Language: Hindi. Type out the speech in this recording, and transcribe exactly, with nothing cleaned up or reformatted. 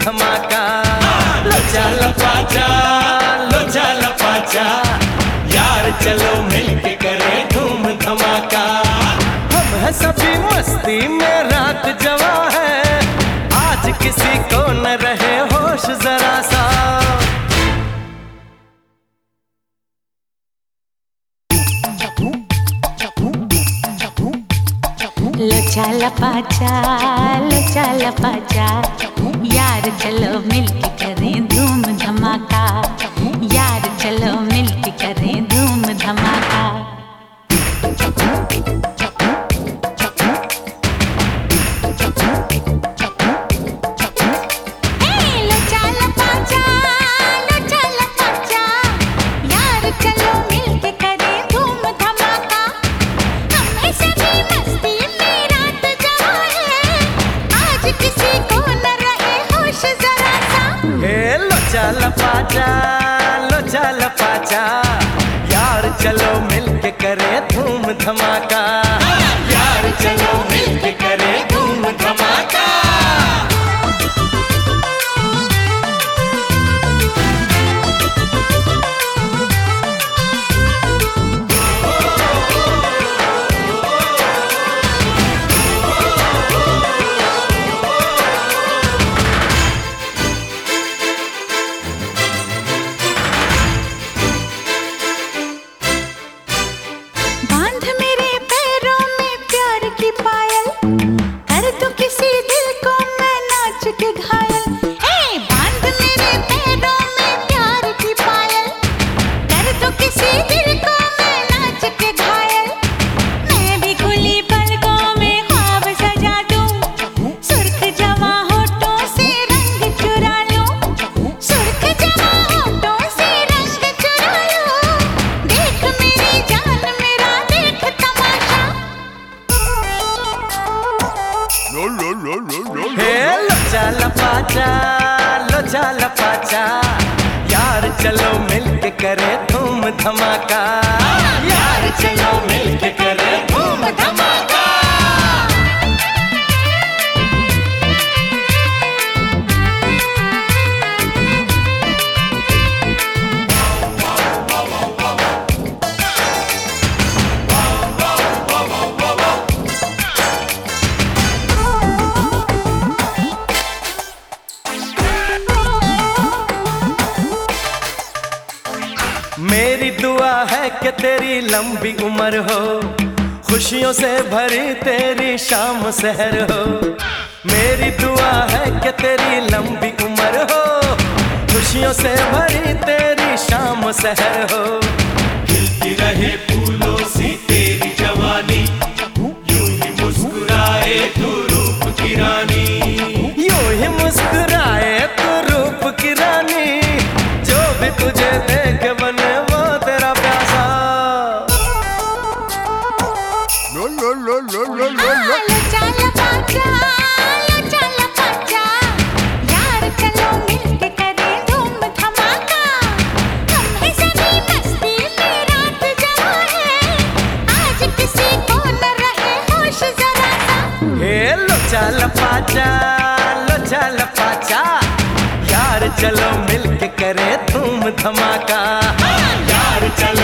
धमाका। लोचा लपाचा लोचा लपाचा यार चलो मिलके करें धूम धमाका। हम है सभी मस्ती में रात जवा है, आज किसी को न रहे होश जरा सा। लोचा लपाचा लोचा लपाचा यार चलो मिलके करें धूम धमाका। यार चलो मिलके करें धूम धमाका। लोचा लपाचा लोचा लपाचा यार चलो मिलके करें धूम धमाका। यार चलो मिलके करें धूम धमाका। लोचा लपाचा लोचा लपाचा यार चलो मिलके करें धूम धमाका। यार चलो मिलके करें धूम धमाका। मेरी दुआ है कि तेरी लंबी उम्र हो, खुशियों से भरी तेरी शाम सहर हो। मेरी दुआ है कि तेरी लंबी उम्र हो, खुशियों से भरी तेरी शाम सहर हो। खिलती रहे फूलों सी तेरी जवानी, यूं ही मुस्कुराए तू रूप की रानी। यूं ही मुस्कुराए तू रूप की रानी, जो भी तुझे देख बने वो तेरा प्यासा। लो लो लो लो लो लो लो। लोचा लपाचा लोचा लपाचा यार चलो मिलके करें धूम धमाका। हम है सभी मस्ती में रात जवा है, आज किसी को न रहे होश जरा सा। हे लोचा लपाचा लोचा लपाचा यार चलो मिलके करें धूम धमाका। यार चलो